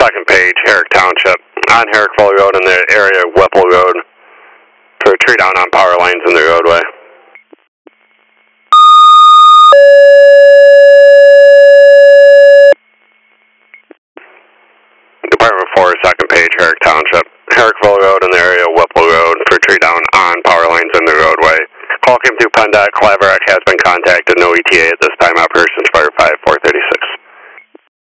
2nd page, Herrick Township, on Herrickville Road in the area of Whipple Road for a tree down on power lines in the roadway. Department 4, 2nd page, Herrick Township, Herrickville Road in the area of Whipple Road for a tree down on power lines in the roadway. Call came through PennDOT. Claverack has been contacted. No ETA at this time. Operations Fire 5436.